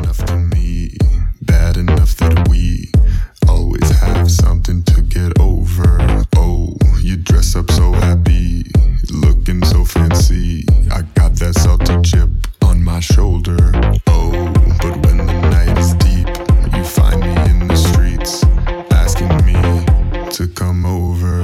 enough to me, bad enough that we always have something to get over. Oh, you dress up so happy, looking so fancy. I got that salty chip on my shoulder. Oh, but when the night is deep, you find me in the streets, asking me to come over.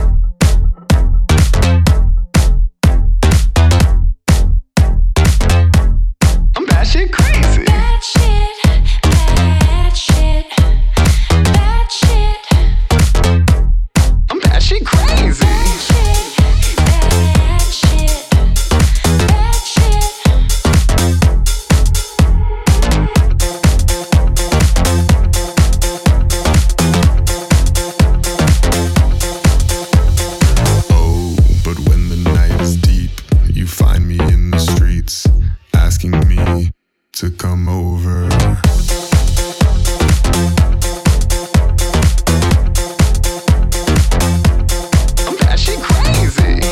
I'm batshit crazy. Bad shit, bad shit, bad shit. I'm batshit crazy. Bad shit, bad shit. Oh, but when the night is deep, you find me in the streets, asking me to come over. I'm batshit crazy.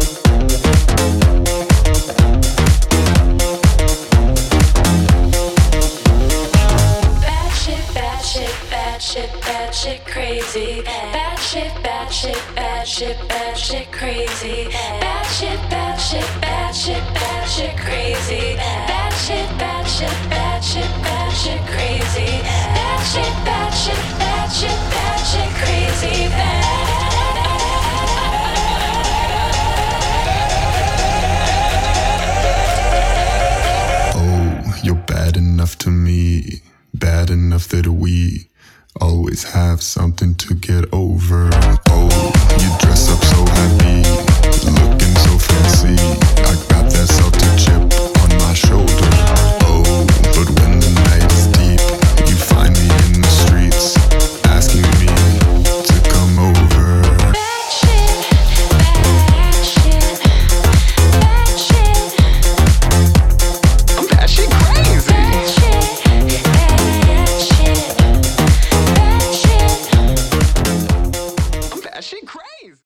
Bad shit, bad shit, bad shit, bad shit crazy. Bad shit, bad shit, bad shit, bad shit crazy. Bad shit, bad shit, bad shit, bad shit crazy. Bad shit, bad shit, bad shit, bad shit crazy. Bad shit, bad shit, bad shit, bad shit crazy. Oh, you're bad enough to me, bad enough that we always have something to get over. Oh, you dress up so happy, looking so fancy.